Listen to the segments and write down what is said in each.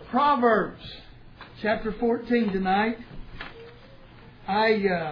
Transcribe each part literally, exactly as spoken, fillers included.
Proverbs chapter fourteen tonight. I uh,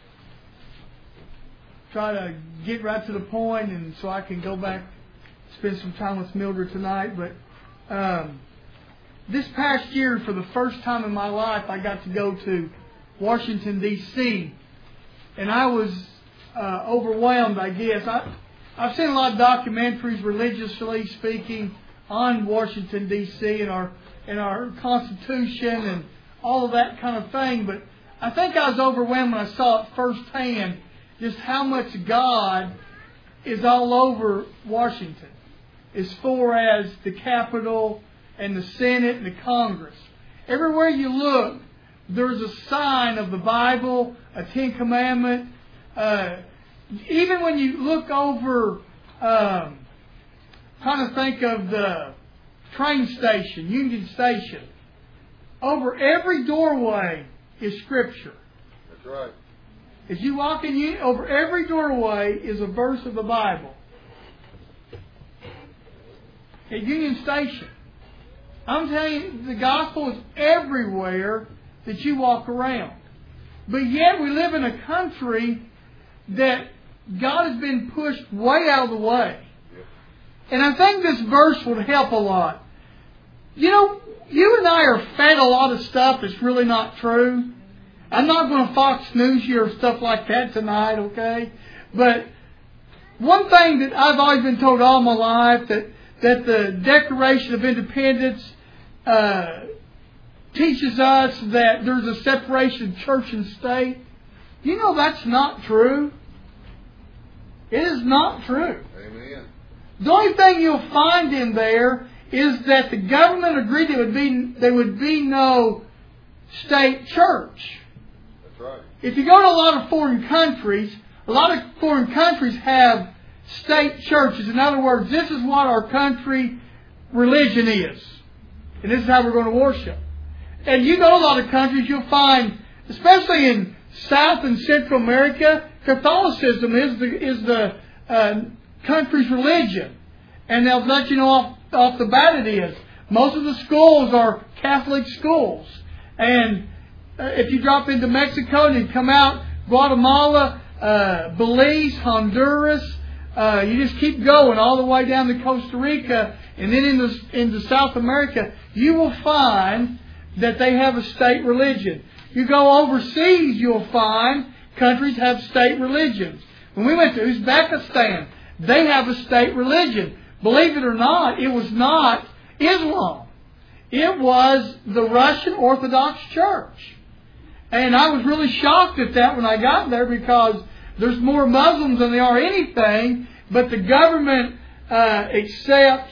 try to get right to the point, and so I can go back, spend some time with Mildred tonight. But um, this past year, for the first time in my life, I got to go to Washington, D C, and I was uh, overwhelmed, I guess. I, I've seen a lot of documentaries, religiously speaking, on Washington, D C and our and our Constitution and all of that kind of thing. But I think I was overwhelmed when I saw it firsthand, just how much God is all over Washington, as far as the Capitol and the Senate and the Congress. Everywhere you look, there's a sign of the Bible, a Ten Commandment. Uh, even when you look over, um, trying to think of the train station, Union Station, over every doorway is Scripture. That's right. As you walk in, over every doorway is a verse of the Bible. At Union Station, I'm telling you, the gospel is everywhere that you walk around. But yet we live in a country that God has been pushed way out of the way. And I think this verse would help a lot. You know, you and I are fed a lot of stuff that's really not true. I'm not going to Fox News you or stuff like that tonight, okay? But one thing that I've always been told all my life, that, that the Declaration of Independence uh, teaches us that there's a separation of church and state. You know that's not true. It is not true. Amen. The only thing you'll find in there is that the government agreed there would be there would be no state church. That's right. If you go to a lot of foreign countries, a lot of foreign countries have state churches. In other words, this is what our country religion is. And this is how we're going to worship. And you go to a lot of countries, you'll find, especially in South and Central America, Catholicism is the is the uh, country's religion. And they'll let you know off, off the bat it is. Most of the schools are Catholic schools. And uh, if you drop into Mexico and you come out, Guatemala, uh, Belize, Honduras, uh, you just keep going all the way down to Costa Rica, and then into, into South America, you will find that they have a state religion. You go overseas, you'll find countries have state religions. When we went to Uzbekistan, they have a state religion. Believe it or not, it was not Islam. It was the Russian Orthodox Church. And I was really shocked at that when I got there, because there's more Muslims than there are anything, but the government uh, accepts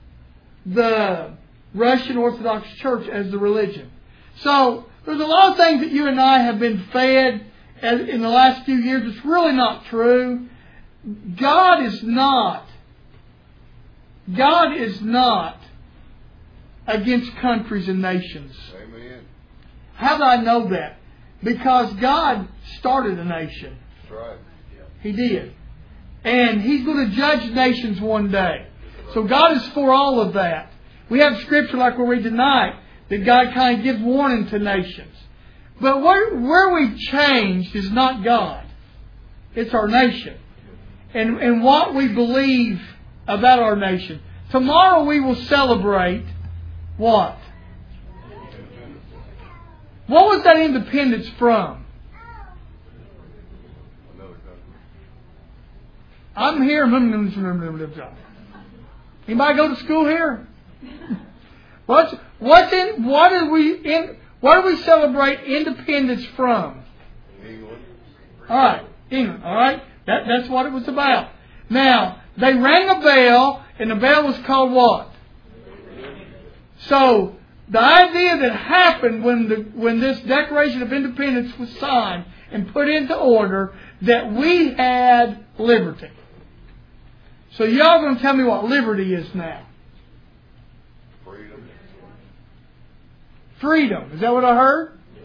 the Russian Orthodox Church as the religion. So there's a lot of things that you and I have been fed in the last few years. It's really not true. God is not, God is not against countries and nations. Amen. How do I know that? Because God started a nation. That's right. He did. And He's going to judge nations one day. So God is for all of that. We have Scripture like we'll read tonight that God kind of gives warning to nations. But where, where we've changed is not God. It's our nation. And, and what we believe about our nation. Tomorrow we will celebrate what? What was that independence from? I'm here. Anybody go to school here? What's what's in what do we in what do we celebrate independence from? England. All right, England. All right, that that's what it was about. Now they rang a bell, and the bell was called what? So the idea that happened when the when this Declaration of Independence was signed and put into order, that we had liberty. So y'all going to tell me what liberty is now? Freedom. Freedom. Is that what I heard? Yes.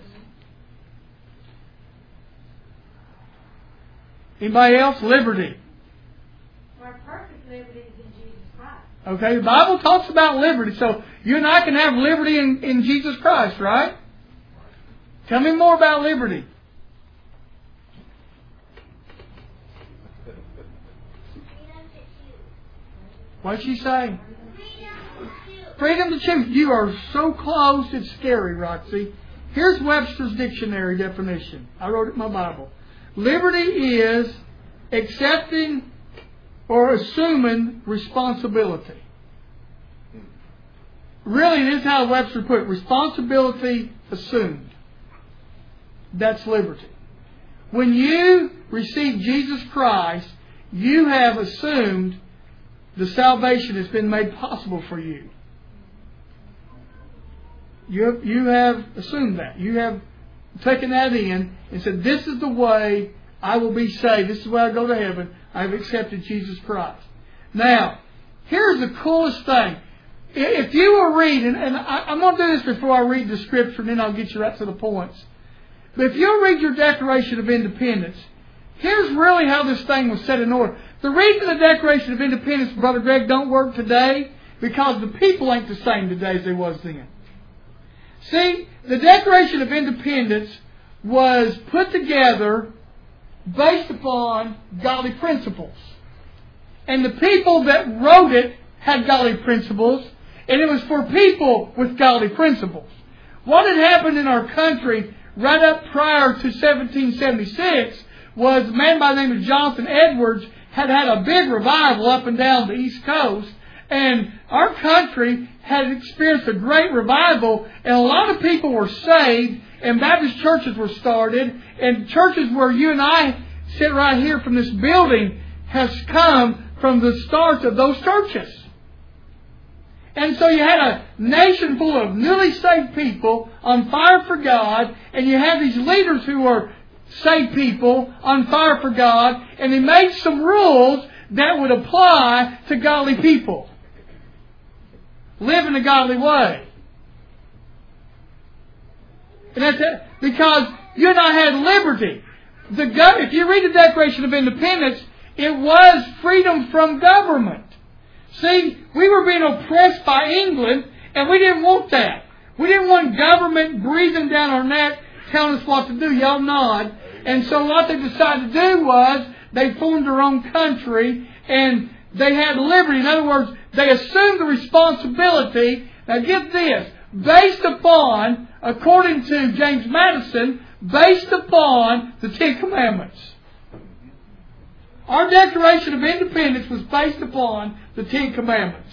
Anybody else? Liberty. Our perfect liberty is in Jesus Christ. Okay, the Bible talks about liberty. So you and I can have liberty in, in Jesus Christ, right? Tell me more about liberty. What did she say? Freedom to choose. You are so close, it's scary, Roxy. Here's Webster's dictionary definition. I wrote it in my Bible. Liberty is accepting or assuming responsibility. Really, this is how Webster put it. Responsibility assumed. That's liberty. When you receive Jesus Christ, you have assumed the salvation has been made possible for you. You have, you have assumed that. You have taken that in and said, this is the way I will be saved. This is the way I go to heaven. I've accepted Jesus Christ. Now, here's the coolest thing. If you will read, and, and I, I'm going to do this before I read the Scripture, and then I'll get you right to the points. But if you'll read your Declaration of Independence, here's really how this thing was set in order. The reason the Declaration of Independence, Brother Greg, don't work today, because the people ain't the same today as they was then. See, the Declaration of Independence was put together based upon godly principles. And the people that wrote it had godly principles, and it was for people with godly principles. What had happened in our country right up prior to seventeen seventy-six was a man by the name of Jonathan Edwards had had a big revival up and down the East Coast, and our country had experienced a great revival, and a lot of people were saved, and Baptist churches were started, and churches where you and I sit right here from this building has come from the start of those churches. And so you had a nation full of newly saved people on fire for God, and you had these leaders who were saved people on fire for God, and they made some rules that would apply to godly people. Live in a godly way. And that's it. Because you and I had liberty. The go- if you read the Declaration of Independence, it was freedom from government. See, we were being oppressed by England, and we didn't want that. We didn't want government breathing down our neck, telling us what to do. Y'all nod. And so what they decided to do was they formed their own country, and they had liberty. In other words, they assumed the responsibility. Now get this. Based upon, according to James Madison, based upon the Ten Commandments. Our Declaration of Independence was based upon the Ten Commandments.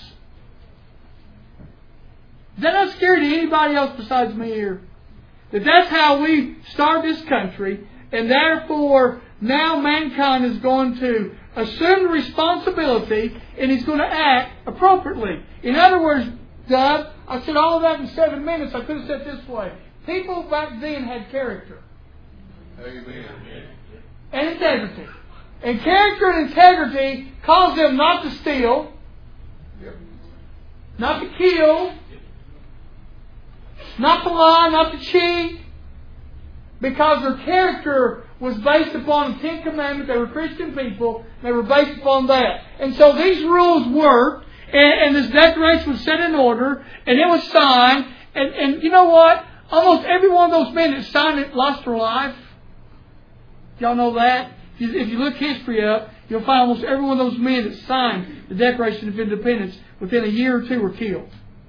Is that not scary to anybody else besides me here? That that's how we start this country, and therefore now mankind is going to assume the responsibility, and he's going to act appropriately. In other words, Doug, I said all of that in seven minutes. I could have said it this way. People back then had character. Amen. And integrity. And character and integrity caused them not to steal, Yep. not to kill, not to lie, not to cheat, because their character was based upon the Ten Commandments. They were Christian people. They were based upon that. And so these rules worked, and, and this declaration was set in order, and it was signed. And, and you know what? Almost every one of those men that signed it lost their life. Y'all know that? If you, if you look history up, you'll find almost every one of those men that signed the Declaration of Independence within a year or two were killed.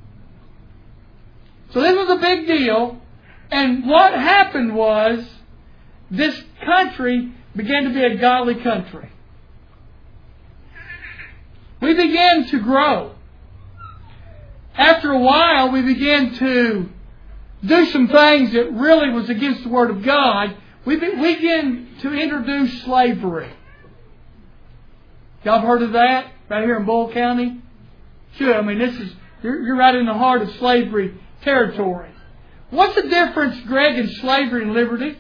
So this was a big deal. And what happened was this country began to be a godly country. We began to grow. After a while, we began to do some things that really was against the Word of God. We began to introduce slavery. Y'all have heard of that? Right here in Bull County? Sure, I mean, this is, you're, you're right in the heart of slavery territory. What's the difference, Greg, in slavery and liberty?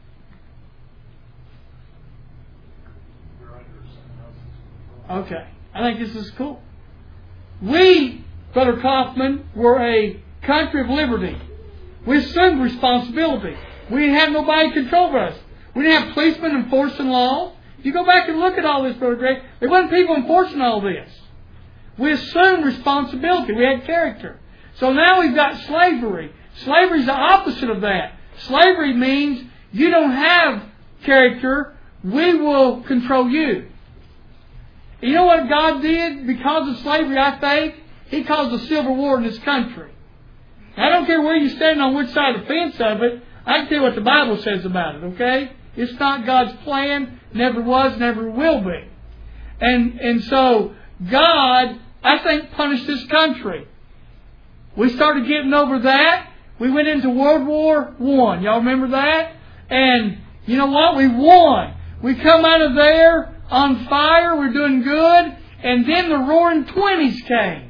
Okay. I think this is cool. We, Brother Kaufman, were a country of liberty. We assumed responsibility. We didn't have nobody control us. We didn't have policemen enforcing law. If you go back and look at all this, Brother Greg, there wasn't people enforcing all this. We assumed responsibility. We had character. So now we've got slavery. Slavery is the opposite of that. Slavery means you don't have character. We will control you. You know what God did because of slavery, I think? He caused a civil war in this country. I don't care where you stand on which side of the fence of it. I can tell you what the Bible says about it, okay? It's not God's plan. Never was, never will be. And, and so God, I think, punished this country. We started getting over that. We went into World War One. Y'all remember that? And you know what? We won. We come out of there on fire. We're doing good. And then the Roaring Twenties came.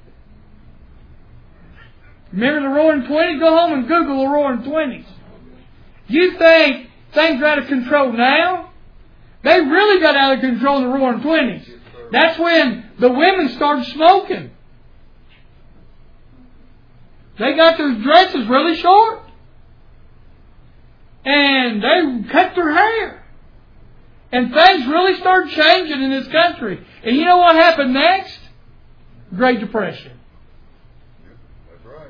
Remember the Roaring Twenties? Go home and Google the Roaring Twenties. You think things are out of control now? They really got out of control in the Roaring Twenties. That's when the women started smoking. They got their dresses really short. And they cut their hair. And things really started changing in this country. And you know what happened next? Great Depression. That's right.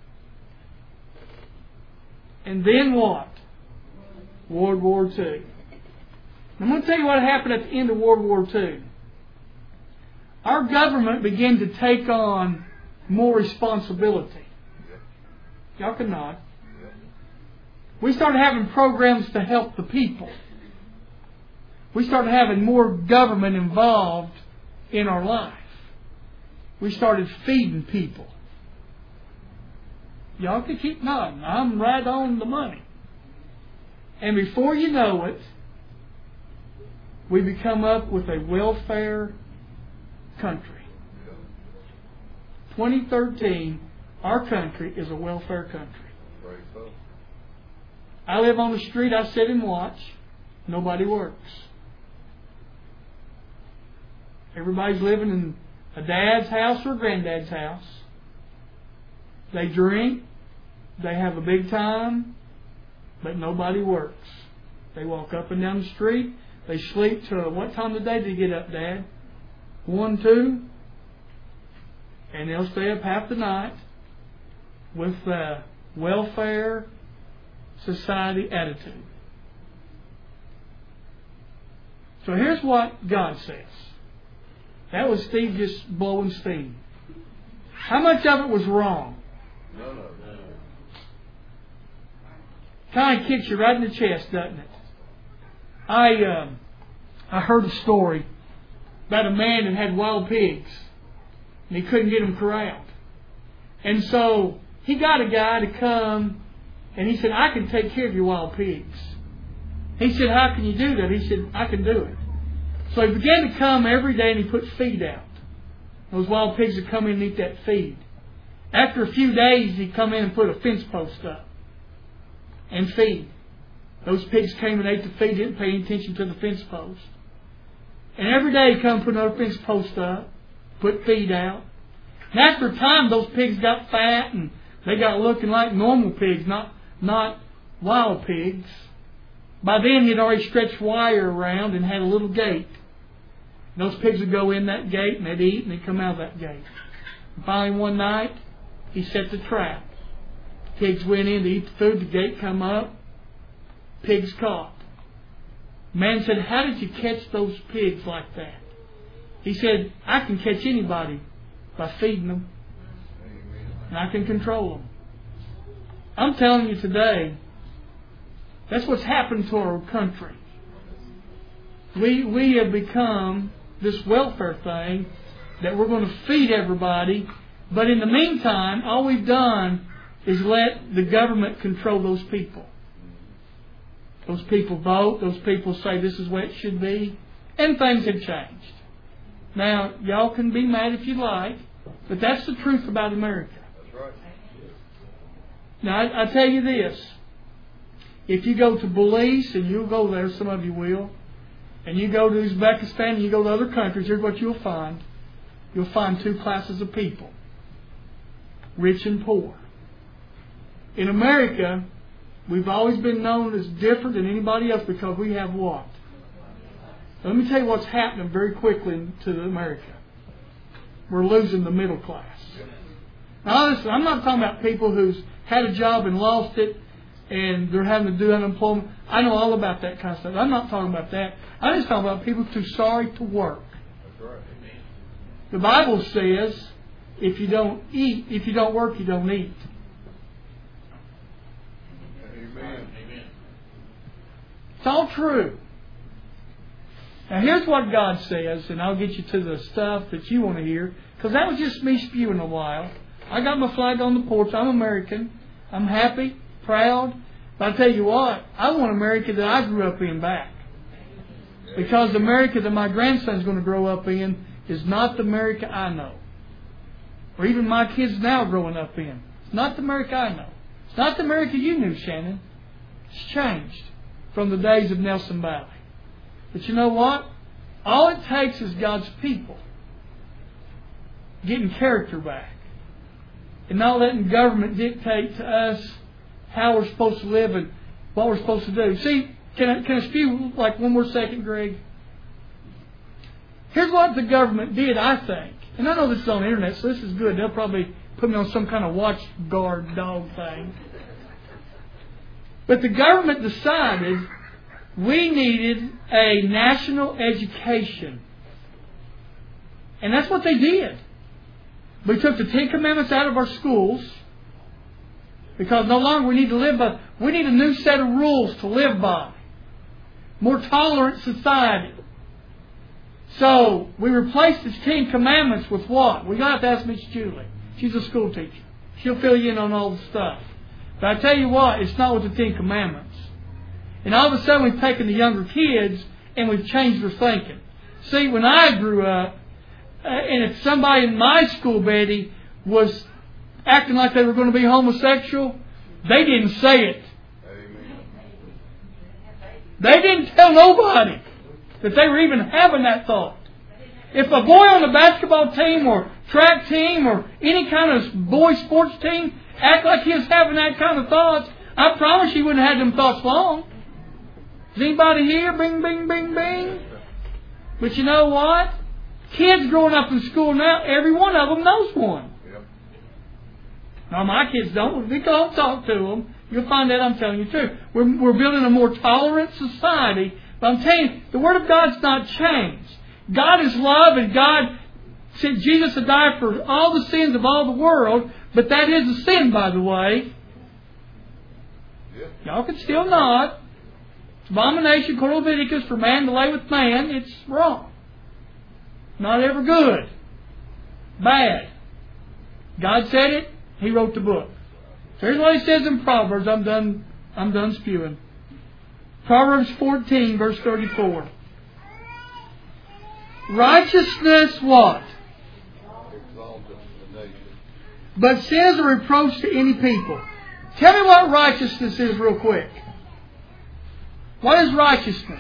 And then what? World War Two. I'm going to tell you what happened at the end of World War Two. Our government began to take on more responsibility. Y'all can nod. We started having programs to help the people. We started having more government involved in our life. We started feeding people. Y'all can keep nodding. I'm right on the money. And before you know it, we become up with a welfare country. twenty thirteen, our country is a welfare country. I live on the street, I sit and watch. Nobody works. Everybody's living in a dad's house or a granddad's house. They drink. They have a big time. But nobody works. They walk up and down the street. They sleep till what time of the day do you get up, Dad? One, two? And they'll stay up half the night with the welfare society attitude. So here's what God says. That was Steve just blowing steam. How much of it was wrong? No, no, no. Kind of kicks you right in the chest, doesn't it? I uh, I heard a story about a man that had wild pigs, and he couldn't get them corralled. And so he got a guy to come, and he said, I can take care of your wild pigs. He said, how can you do that? He said, I can do it. So he began to come every day, and he put feed out. Those wild pigs would come in and eat that feed. After a few days, he'd come in and put a fence post up and feed. Those pigs came and ate the feed, didn't pay any attention to the fence post. And every day he'd come and put another fence post up, put feed out. And after a time, those pigs got fat and they got looking like normal pigs, not, not wild pigs. By then he'd already stretched wire around and had a little gate. And those pigs would go in that gate and they'd eat and they'd come out of that gate. And finally one night, he set the trap. Pigs went in to eat the food, the gate come up, pigs caught. Man said, how did you catch those pigs like that? He said, I can catch anybody by feeding them. And I can control them. I'm telling you today, that's what's happened to our country. We, we have become this welfare thing that we're going to feed everybody. But in the meantime, all we've done is let the government control those people. Those people vote. Those people say this is the way it should be. And things have changed. Now, y'all can be mad if you like, but that's the truth about America. That's right. Now, I, I tell you this. If you go to Belize, and you'll go there, some of you will, and you go to Uzbekistan, and you go to other countries, here's what you'll find. You'll find two classes of people. Rich and poor. In America, we've always been known as different than anybody else because we have what? Let me tell you what's happening very quickly to America. we're losing the middle class. Now, listen, I'm not talking about people who's had a job and lost it and they're having to do unemployment. I know all about that kind of stuff. I'm not talking about that. I'm just talking about people too sorry to work. That's right. The Bible says, if you don't eat, if you don't work, you don't eat. Amen. It's all true. Now here's what God says, and I'll get you to the stuff that you want to hear, because that was just me spewing a while. I got my flag on the porch. I'm American. I'm happy, proud. But I tell you what, I want America that I grew up in back. Because the America that my grandson's going to grow up in is not the America I know. Or even my kids now growing up in. It's not the America I know. It's not the America you knew, Shannon. It's changed from the days of Nelson Valley. But you know what? All it takes is God's people getting character back. And not letting government dictate to us how we're supposed to live and what we're supposed to do. See, can I, can I spew like one more second, Greg? Here's what the government did, I think. And I know this is on the internet, so this is good. They'll probably put me on some kind of watchguard dog thing. But the government decided we needed a national education. And that's what they did. We took the Ten Commandments out of our schools because no longer we need to live by. We need a new set of rules to live by. More tolerant society. So we replaced the Ten Commandments with what? We got to ask Miss Julie. She's a school teacher. She'll fill you in on all the stuff. But I tell you what, it's not with the Ten Commandments. And all of a sudden we've taken the younger kids and we've changed their thinking. See, when I grew up, uh, and if somebody in my school, Betty, was acting like they were going to be homosexual, they didn't say it. Amen. They didn't tell nobody that they were even having that thought. If a boy on the basketball team or track team or any kind of boy sports team act like he was having that kind of thoughts, I promise he wouldn't have had them thoughts long. Is anybody here? Bing, bing, bing, bing. But you know what? Kids growing up in school now, every one of them knows one. Yep. Now my kids don't. If we go talk to them, you'll find out I'm telling you the truth. We're, we're building a more tolerant society. But I'm telling you, the Word of God's not changed. God is love, and God said Jesus had died for all the sins of all the world. But that is a sin, by the way. Yep. Y'all can still nod. It's abomination, according to Leviticus, for man to lay with man. It's wrong. Not ever good. Bad. God said it. He wrote the book. So here's what He says in Proverbs. I'm done. I'm done spewing. Proverbs fourteen, verse thirty-four. Righteousness what? Exalteth the nation. But sin is a reproach to any people. Tell me what righteousness is real quick. What is righteousness?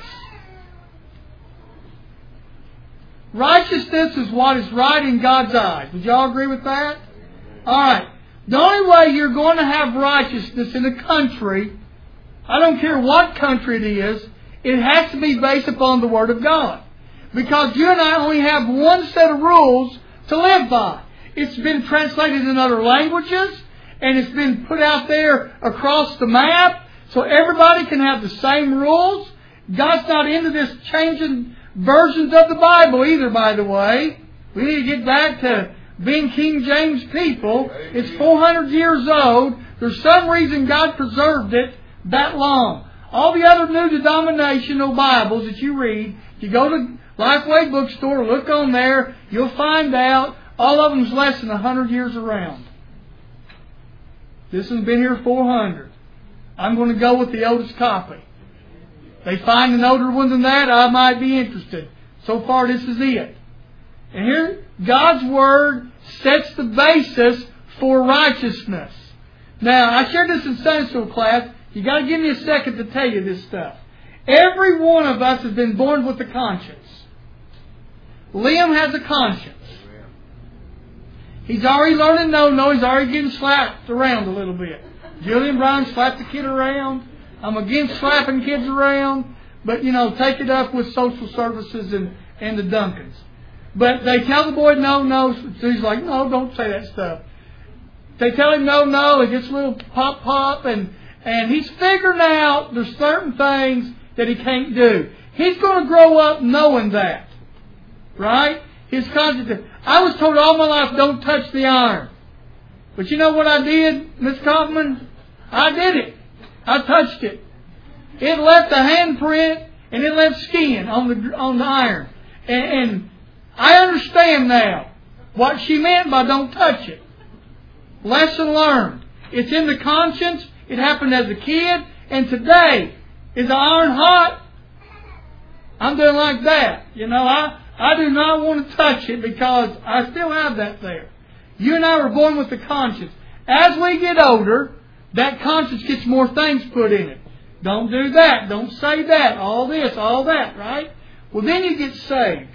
Righteousness is what is right in God's eyes. Would you all agree with that? Alright. The only way you're going to have righteousness in a country, I don't care what country it is, it has to be based upon the Word of God. Because you and I only have one set of rules to live by. It's been translated in other languages, and it's been put out there across the map, so everybody can have the same rules. God's not into this changing versions of the Bible either, by the way. We need to get back to being King James people. It's four hundred years old. There's some reason God preserved it that long. All the other new denominational Bibles that you read, if you go to Lifeway Bookstore, look on there, you'll find out all of them's less than one hundred years around. This one's been here four hundred. I'm going to go with the oldest copy. They find an older one than that, I might be interested. So far, this is it. And here, God's Word sets the basis for righteousness. Now, I shared this in Sunday school class. You got to give me a second to tell you this stuff. Every one of us has been born with a conscience. Liam has a conscience. He's already learning no, no. He's already getting slapped around a little bit. Julian Brown slapped the kid around. I'm against slapping kids around. But, you know, take it up with social services and, and the Duncans. But they tell the boy no, no. So he's like, no, don't say that stuff. They tell him no, no. He gets a little pop, pop, and and he's figuring out there's certain things that he can't do. He's going to grow up knowing that, right? His conscience. I was told all my life, don't touch the iron. But you know what I did, Miss Kaufman? I did it. I touched it. It left a handprint and it left skin on the on the iron. And, and I understand now what she meant by don't touch it. Lesson learned. It's in the conscience. It happened as a kid. And today, is the iron hot? I'm doing like that. You know, I, I do not want to touch it because I still have that there. You and I were born with the conscience. As we get older, that conscience gets more things put in it. Don't do that. Don't say that. All this, all that, right? Well, then you get saved.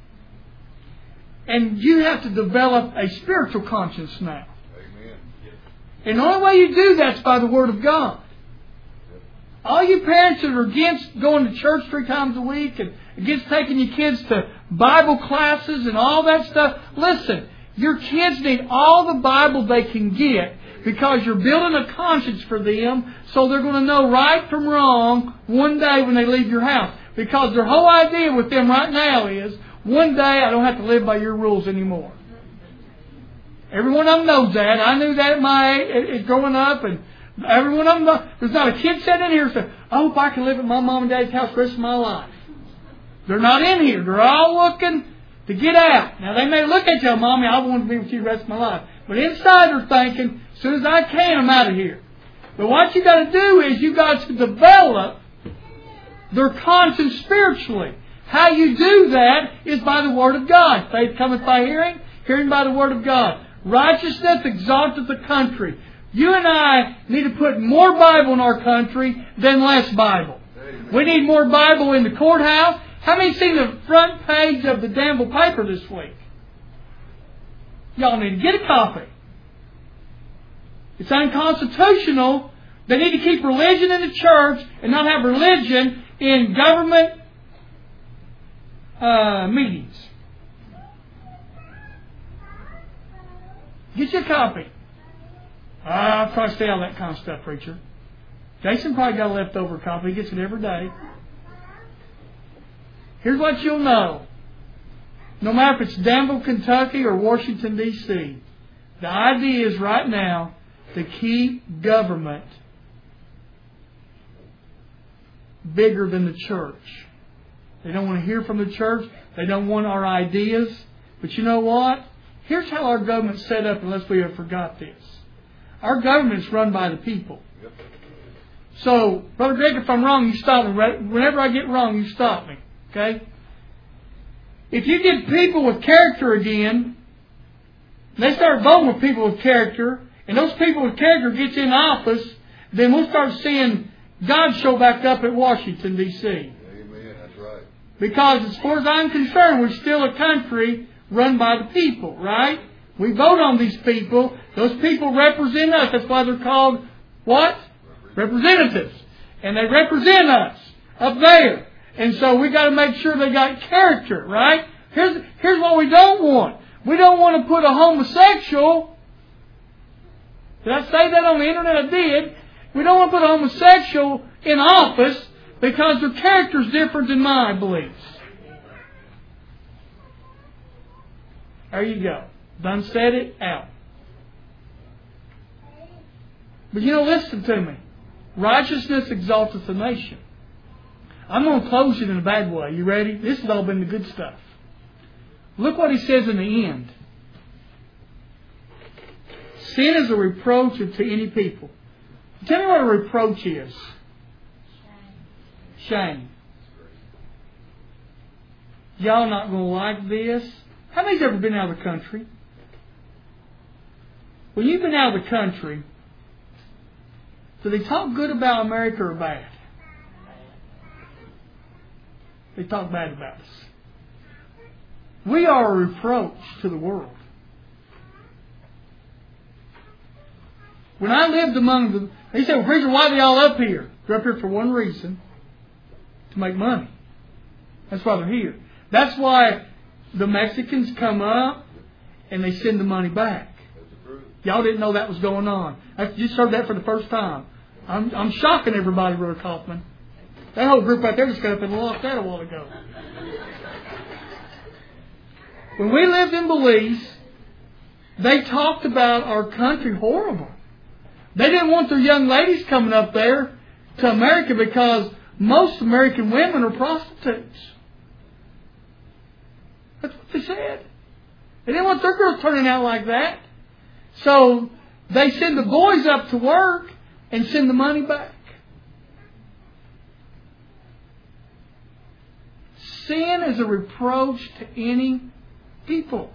And you have to develop a spiritual conscience now. Amen. And the only way you do that is by the Word of God. All you parents that are against going to church three times a week and against taking your kids to Bible classes and all that stuff, listen, your kids need all the Bible they can get because you're building a conscience for them so they're going to know right from wrong one day when they leave your house. Because their whole idea with them right now is, one day I don't have to live by your rules anymore. Every one of them knows that. I knew that at my age, growing up, and every one of them knows. There's not a kid sitting in here who says, I hope I can live at my mom and dad's house the rest of my life. They're not in here. They're all looking to get out. Now, they may look at you, Mommy, I want to be with you the rest of my life. But inside they're thinking, as soon as I can, I'm out of here. But what you got to do is you got to develop their conscience spiritually. How you do that is by the Word of God. Faith cometh by hearing, hearing by the Word of God. Righteousness exalteth the country. You and I need to put more Bible in our country than less Bible. We need more Bible in the courthouse. How many seen the front page of the Danville paper this week? Y'all need to get a copy. It's unconstitutional. They need to keep religion in the church and not have religion in government uh, meetings. Get you a copy. Ah, I'll try to stay out of that kind of stuff, preacher. Jason probably got a leftover copy. He gets it every day. Here's what you'll know. No matter if it's Danville, Kentucky or Washington, D C, the idea is right now to keep government bigger than the church. They don't want to hear from the church. They don't want our ideas. But you know what? Here's how our government's set up, unless we have forgot this. Our government's run by the people. So, Brother Greg, if I'm wrong, you stop me. Whenever I get wrong, you stop me. Okay? If you get people with character again, they start voting with people with character, and those people with character gets in office, then we'll start seeing God show back up at Washington, D C Amen. That's right. Because as far as I'm concerned, we're still a country run by the people, right? We vote on these people. Those people represent us. That's why they're called what? Representatives. And they represent us up there. And so we got to make sure they got character, right? Here's, here's what we don't want. We don't want to put a homosexual. Did I say that on the internet? I did. We don't want to put a homosexual in office because their character's different than my beliefs. There you go. Done said it, out. But you know, listen to me. Righteousness exalteth a nation. I'm going to close it in a bad way. You ready? This has all been the good stuff. Look what he says in the end. Sin is a reproach to any people. Tell me what a reproach is. Shame. Shame. Y'all not going to like this. How many's ever been out of the country? When you've been out of the country, do they talk good about America or bad? They talk bad about us. We are a reproach to the world. When I lived among them, they said, well, preacher, why are they all up here? They're up here for one reason. To make money. That's why they're here. That's why the Mexicans come up and they send the money back. That's the truth. Y'all didn't know that was going on. I just heard that for the first time. I'm, I'm shocking everybody, Brother Kaufman. That whole group right there just got up and lost that a while ago. When we lived in Belize, they talked about our country horrible. They didn't want their young ladies coming up there to America because most American women are prostitutes. That's what they said. They didn't want their girls turning out like that. So they send the boys up to work and send the money back. Sin is a reproach to any people.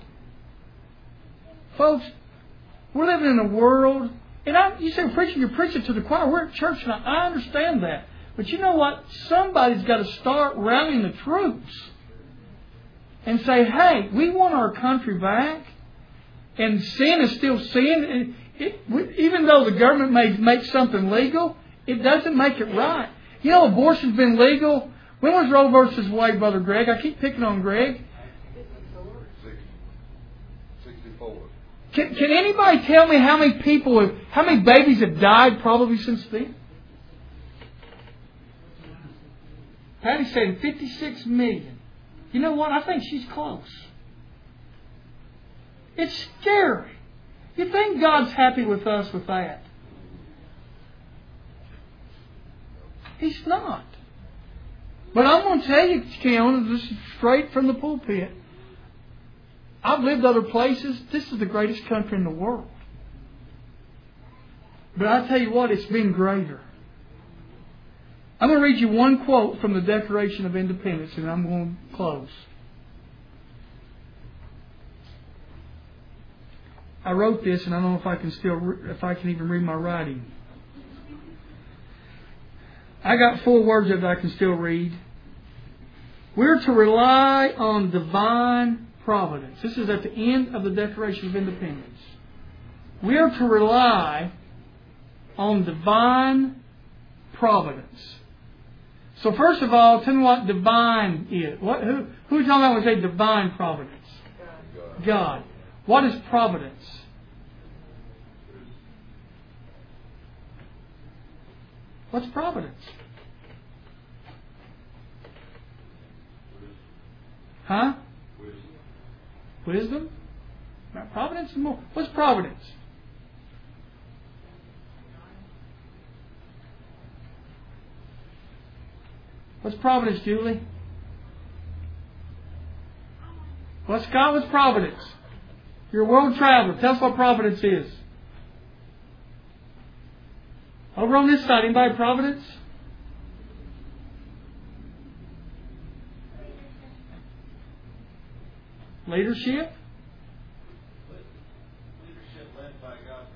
Folks, we're living in a world, and I, you say preaching, you're preaching to the choir. We're at church, and I, I understand that. But you know what? Somebody's got to start rallying the troops and say, hey, we want our country back, and sin is still sin. And it, even though the government may make something legal, it doesn't make it right. You know, abortion's been legal. When was Roe versus Wade, Brother Greg? I keep picking on Greg. sixty-four. Can, can anybody tell me how many people, have, how many babies have died probably since then? Patty's saying fifty-six million. You know what? I think she's close. It's scary. You think God's happy with us with that? He's not. But I'm going to tell you, Keona, this is straight from the pulpit. I've lived other places. This is the greatest country in the world. But I tell you what, it's been greater. I'm going to read you one quote from the Declaration of Independence, and I'm going to close. I wrote this, and I don't know if I can still, if I can even read my writing. I got four words that I can still read. We're to rely on divine providence. This is at the end of the Declaration of Independence. We are to rely on divine providence. So first of all, tell me what divine is. What, who, who are you talking about when we say divine providence? God. God. What is providence? What's providence? Huh? Wisdom? Not providence and more. What's providence? What's providence, Julie? What's God? What's providence? You're a world traveler. Tell us what providence is. Over on this side, anybody providence? Leadership? Leadership led by God.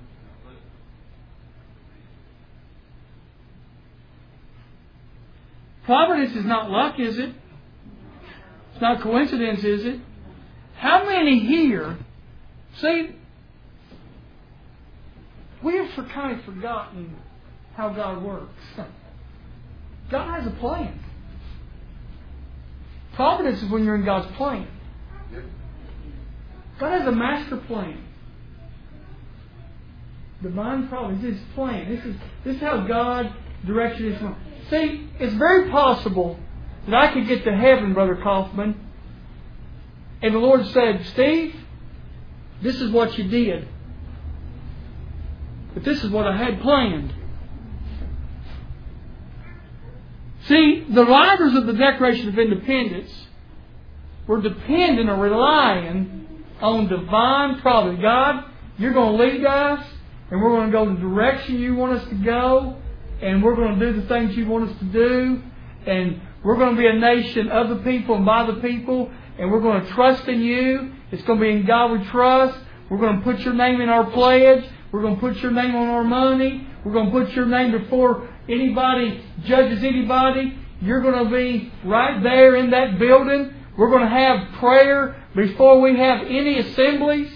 Providence is not luck, is it? It's not coincidence, is it? How many here, see, we have for kind of forgotten how God works. God has a plan. Providence is when you're in God's plan. God has a master plan. Divine providence is His plan. This is, this is how God directs His plan. See, it's very possible that I could get to heaven, Brother Kaufman, and the Lord said, Steve, this is what you did. But this is what I had planned. See, the writers of the Declaration of Independence were dependent or relying on divine providence. God, you're going to lead us, and we're going to go in the direction you want us to go, and we're going to do the things you want us to do, and we're going to be a nation of the people and by the people, and we're going to trust in you. It's going to be in God we trust. We're going to put your name in our pledge. We're going to put your name on our money. We're going to put your name before anybody judges anybody. You're going to be right there in that building. We're going to have prayer before we have any assemblies.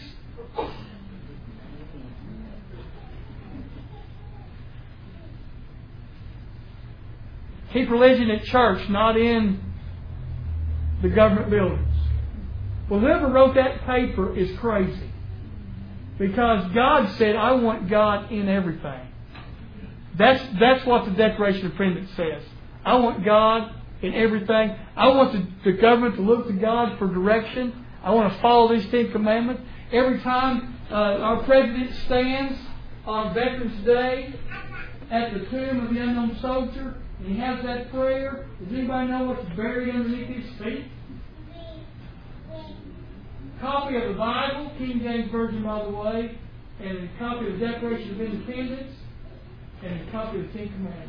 Keep religion at church, not in the government buildings. Well, whoever wrote that paper is crazy. Because God said, I want God in everything. That's, that's what the Declaration of Independence says. I want God in everything. I want the, the government to look to God for direction. I want to follow these Ten Commandments. Every time uh, our President stands on Veterans Day at the tomb of the unknown soldier, and he has that prayer, does anybody know what's buried underneath his feet? Copy of the Bible, King James Version, by the way, and a copy of the Declaration of Independence, and a copy of the Ten Commandments.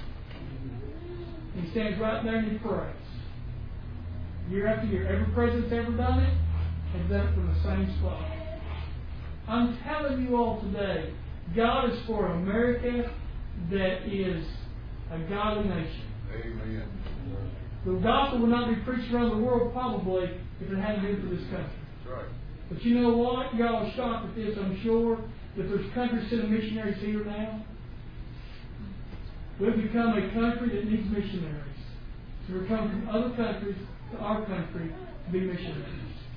He stands right there and he prays. Year after year. Every president's ever done it has done it from the same spot. I'm telling you all today, God is for America that is a godly nation. Amen. The gospel will not be preached around the world probably if it hadn't been for this country. That's right. But you know what? Y'all are shocked at this, I'm sure, that there's countries sending missionaries here now. We've become a country that needs missionaries. So we're coming from other countries to our country to be missionaries.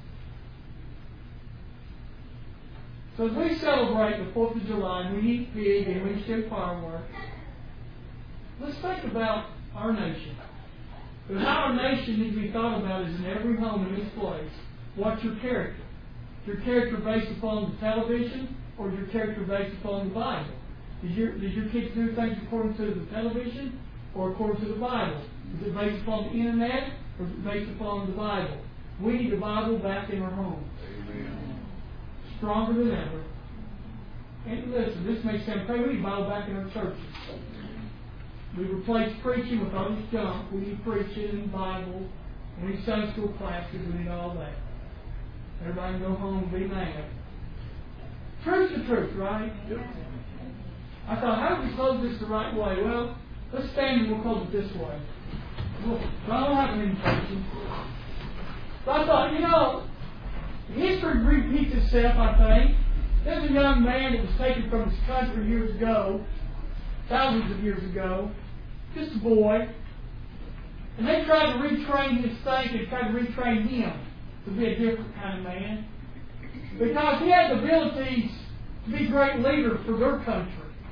So as we celebrate the fourth of July and we eat pig and we shoot fireworks, let's think about our nation. Because how our nation needs to be thought about is in every home in this place. What's your character? Is your character based upon the television or is your character based upon the Bible? Does your, does your kids do things according to the television or according to the Bible? Is it based upon the internet or is it based upon the Bible? We need the Bible back in our homes. Amen. Stronger than ever. And listen, this may sound crazy. We need the Bible back in our churches. We replace preaching with all this junk. We need preaching and Bible. We need Sunday school classes. We need all that. Everybody can go home and be mad. Truth's the truth, right? Yep. I thought, how do we close this the right way? Well, let's stand and we'll close it this way. Well, I don't have an invitation. So I thought, you know, history repeats itself, I think. There's a young man that was taken from his country years ago, thousands of years ago, just a boy. And they tried to retrain his thinking, tried to retrain him to be a different kind of man. Because he had the abilities to be a great leader for their country.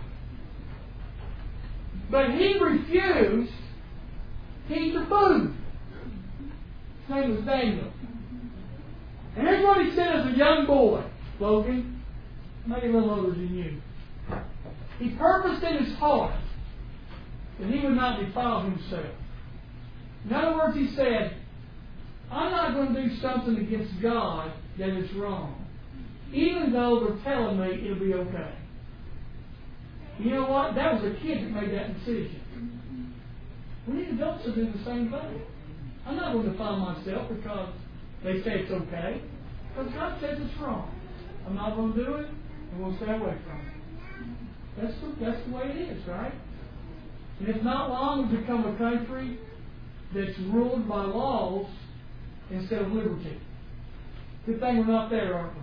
But he refused to eat the food. His name was Daniel. And here's what he said as a young boy, Logan, maybe a little older than you. He purposed in his heart that he would not defile himself. In other words, he said, I'm not going to do something against God that is wrong, even though they're telling me it'll be okay. You know what? That was a kid that made that decision. We need adults to do the same thing. I'm not going to defile myself because they say it's okay. Because God says it's wrong. I'm not going to do it, and we'll stay away from it. That's the, that's the way it is, right? And it's not long to become a country that's ruled by laws instead of liberty. Good thing we're not there, aren't we?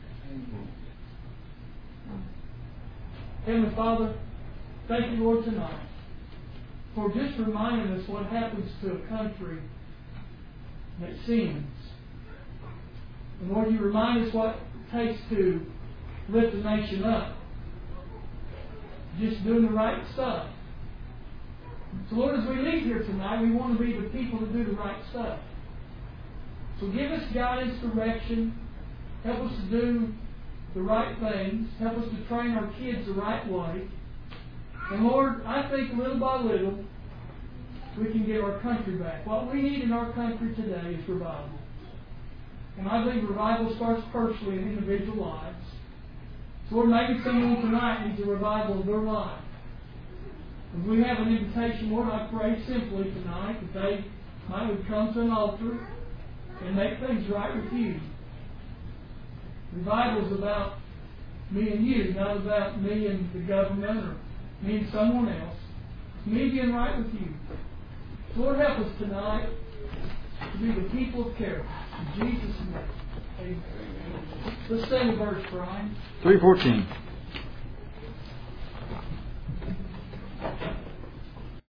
Heavenly Father, thank you, Lord, tonight for just reminding us what happens to a country that sins. And Lord, you remind us what it takes to lift the nation up. Just doing the right stuff. So Lord, as we leave here tonight, we want to be the people that do the right stuff. So give us guidance, direction. Help us to do the right things. Help us to train our kids the right way. And Lord, I think little by little, we can get our country back. What we need in our country today is revival. And I believe revival starts personally in individual lives. So Lord, maybe someone tonight needs a revival of their life. If we have an invitation, Lord, I pray simply tonight that they might would come to an altar and make things right with you. Revival is about me and you, not about me and the government or me and someone else. It's me being right with you. So Lord, help us tonight to be the people of character. In Jesus' name. Amen. Let's sing a verse, Brian. three fourteen.